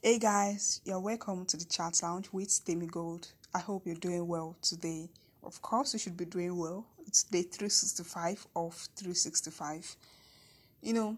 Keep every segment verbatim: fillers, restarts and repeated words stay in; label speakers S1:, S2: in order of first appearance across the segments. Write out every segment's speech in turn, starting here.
S1: Hey guys, you're welcome to the chat lounge with Demi Gold. I hope you're doing well today. Of course, you should be doing well. It's day three sixty-five of three sixty-five. You know,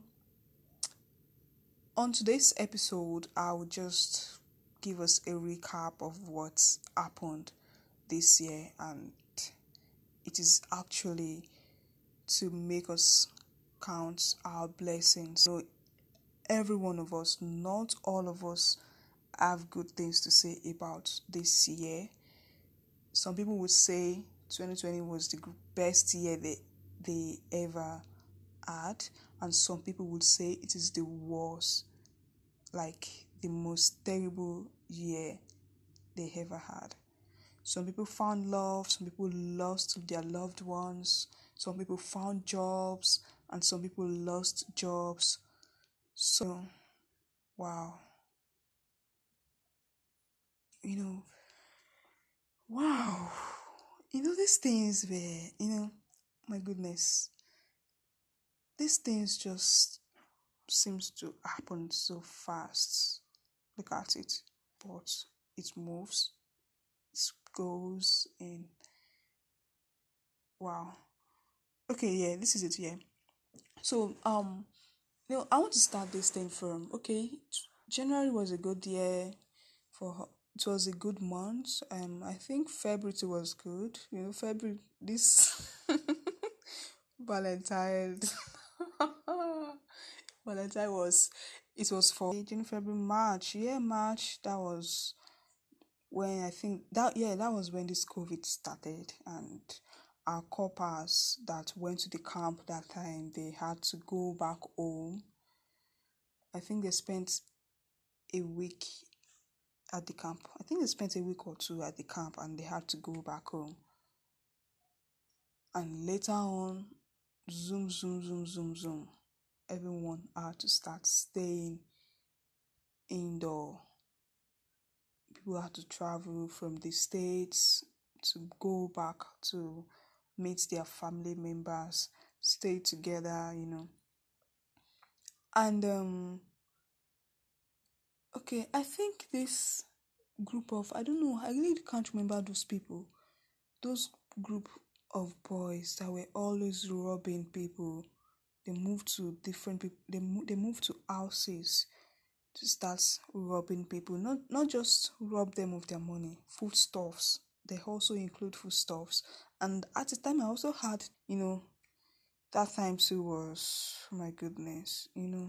S1: on today's episode, I'll just give us a recap of what's happened this year, and it is actually to make us count our blessings. You know, every one of us, not all of us, have good things to say about this year. Some people would say twenty twenty was the best year they, they ever had, and some people would say it is the worst, like the most terrible year they ever had. Some people found love, some people lost their loved ones, some people found jobs, and some people lost jobs. So, wow. You know, wow. You know, these things were, you know, my goodness, these things just seems to happen so fast. Look at it. But it moves, it goes, and wow. Okay, yeah, this is it, yeah. So, um, you know, I want to start this thing from, okay, January was a good year for it was a good month. Um, I think February was good. You know, February this Valentine. Valentine was it was for June, February, March. Yeah, March. That was when I think that yeah, that was when this COVID started, and our coppers that went to the camp that time, they had to go back home. I think they spent a week at the camp. I think they spent a week or two at the camp and they had to go back home. And later on, zoom, zoom, zoom, zoom, zoom. Everyone had to start staying indoor. People had to travel from the States to go back to meet their family members, stay together, you know. And, um, okay, I think this group of, I don't know, I really can't remember those people. Those group of boys that were always robbing people, they moved to different people, they, mo- they moved to houses to start robbing people. Not not just rob them of their money, foodstuffs. They also include foodstuffs. And at the time I also had, you know, that time too was, my goodness, you know,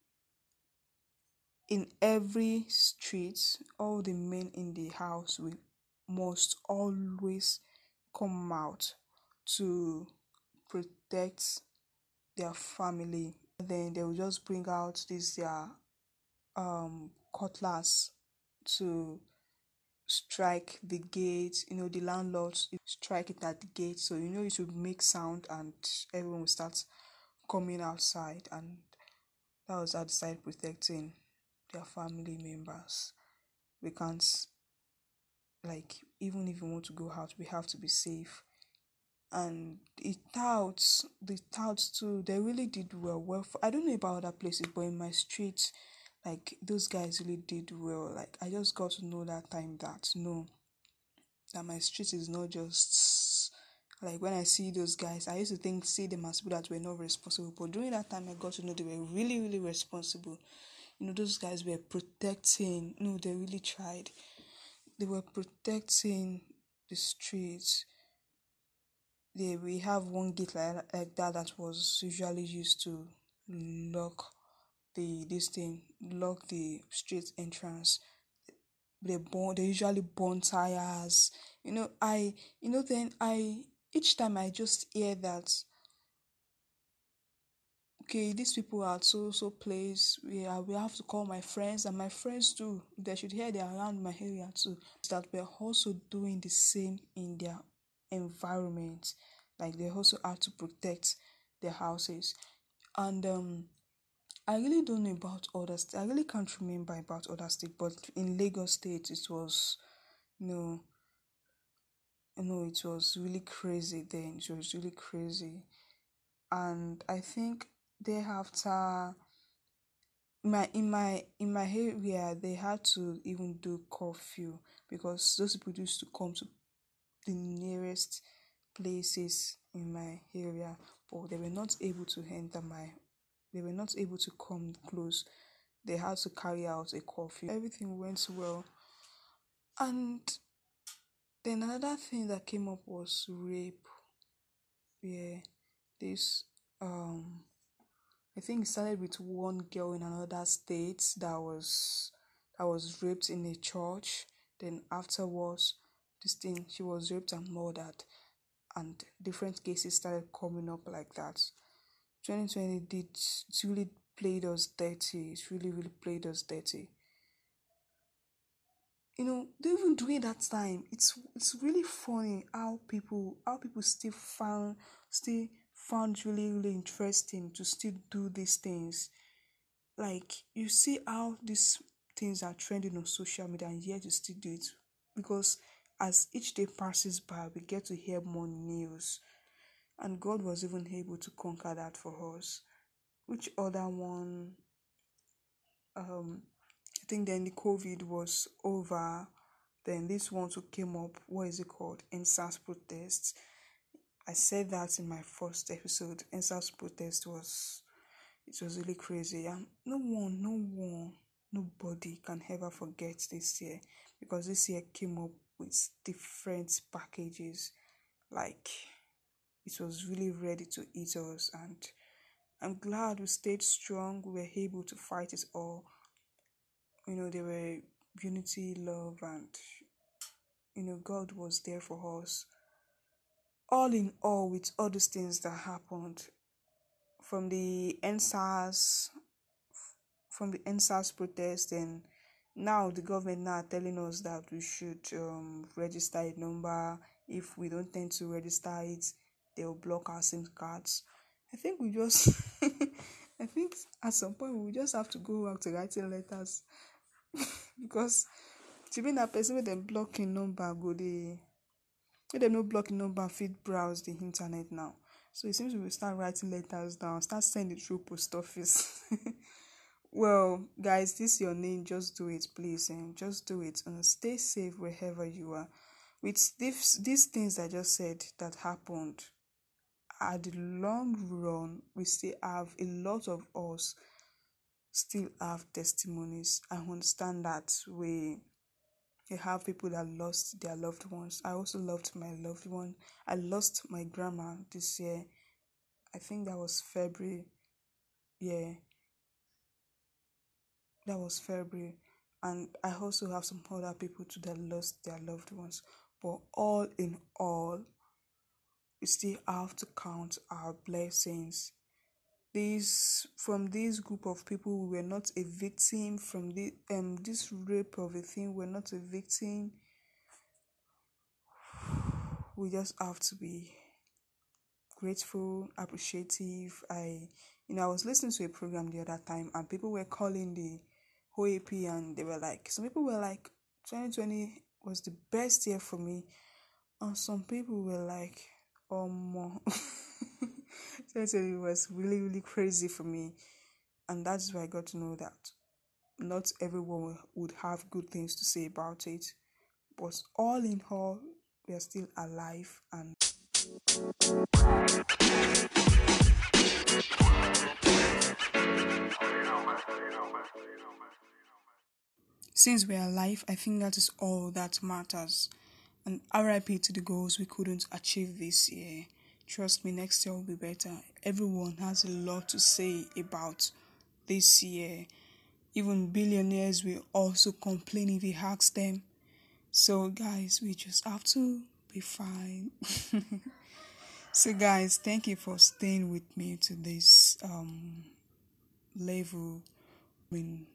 S1: in every street, all the men in the house will must always come out to protect their family. Then they will just bring out this their um cutlass to strike the gate. You know, the landlords strike it at the gate, so you know it will make sound and everyone will start coming outside, and that was how they started protecting their family members. We can't, like, even if we want to go out, we have to be safe. And the touts, the touts too, they really did well. Well, for, I don't know about other places, but in my street, like those guys really did well. Like I just got to know that time that no, that my street is not just like when I see those guys, I used to think see them as people that were not responsible. But during that time, I got to know they were really, really responsible. You know, those guys were protecting. No, they really tried. They were protecting the streets. They we have one gate like, like that that was usually used to lock the this thing, lock the street entrance. They burn they usually burn tires. You know, I you know then I each time I just hear that, okay, these people are at so so place. We are we have to call my friends, and my friends too. They should hear they're around my area too. That we're also doing the same in their environment. Like they also have to protect their houses. And um I really don't know about other states. I really can't remember about other states, but in Lagos State it was, you know, you know, it was really crazy then. It was really crazy. And I think thereafter my in my in my area they had to even do curfew because those people used to come to the nearest places in my area, but they were not able to enter my they were not able to come close. They had to carry out a curfew. Everything went well. And then another thing that came up was rape. Yeah, this um I think it started with one girl in another state that was that was raped in a church. Then afterwards, this thing she was raped and murdered, and different cases started coming up like that. twenty twenty did it really played us dirty. It really really played us dirty. You know, even during that time, it's it's really funny how people how people still found still found really really interesting to still do these things. Like you see how these things are trending on social media and yet you still do it because as each day passes by we get to hear more news, and God was even able to conquer that for us. Which other one? um I think then the COVID was over. Then this one too came up. What is it called? N S A S protests. I said that in my first episode. N S A S protest was it was really crazy, and no one, no one, nobody can ever forget this year because this year came up with different packages. Like it was really ready to eat us, and I'm glad we stayed strong. We were able to fight it all. You know, there were unity, love, and you know, God was there for us. All in all, with all these things that happened, from the N S A S from the N S A S protest, and now the government now telling us that we should um, register a number. If we don't tend to register it, they will block our SIM cards. I think we just I think at some point we just have to go back to writing letters because to be that person with them blocking number go they let them no blocking number fit browse the internet now. So it seems we will start writing letters down, start sending through post office. Well, guys, this is your name. Just do it, please, and just do it, and stay safe wherever you are. With these these things I just said that happened, at the long run, we still have a lot of us still have testimonies. I understand that we we have people that lost their loved ones. I also loved my loved one. I lost my grandma this year. I think that was February. Yeah, that was February. And I also have some other people too that lost their loved ones. But all in all, we still have to count our blessings. This from this group of people, we were not a victim. From the um this rape of a thing, we're not a victim. We just have to be grateful, appreciative. I, you know, I was listening to a program the other time, and people were calling the O A P, and they were like, some people were like, twenty twenty was the best year for me, and some people were like, oh, more. twenty twenty was really, really crazy for me, and that's why I got to know that not everyone would have good things to say about it, but all in all, we are still alive and since we are alive, I think that is all that matters. And R I P to the goals we couldn't achieve this year. Trust me, next year will be better. Everyone has a lot to say about this year. Even billionaires will also complain if you ask them. So, guys, we just have to be fine. So, guys, thank you for staying with me to this um level. I mean,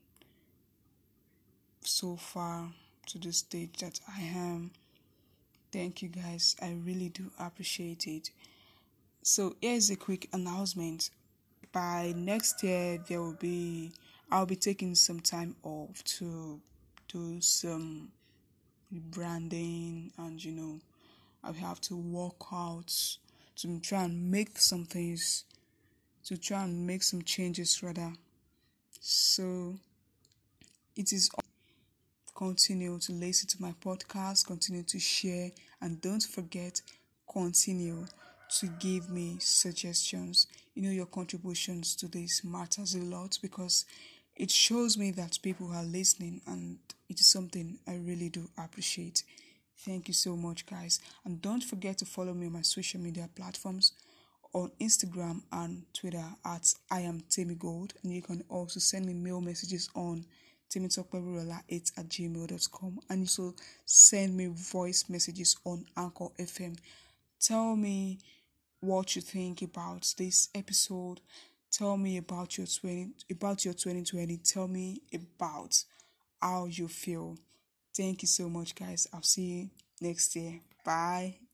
S1: so far to the stage that I am. Thank you, guys. I really do appreciate it. So, here's a quick announcement. By next year, there will be I'll be taking some time off to do some branding, and you know I have to work out to try and make some things, to try and make some changes rather. So it is continue to listen to my podcast, continue to share, and don't forget, continue to give me suggestions. You know, your contributions to this matters a lot because it shows me that people are listening, and it is something I really do appreciate. Thank you so much, guys. And don't forget to follow me on my social media platforms on Instagram and Twitter at I am Temi Gold. And you can also send me mail messages on timitokpeburola eight at gmail dot com. And also send me voice messages on Anchor F M. Tell me what you think about this episode. Tell me about your twenty about your twenty twenty. Tell me about how you feel. Thank you so much, guys. I'll see you next year. Bye.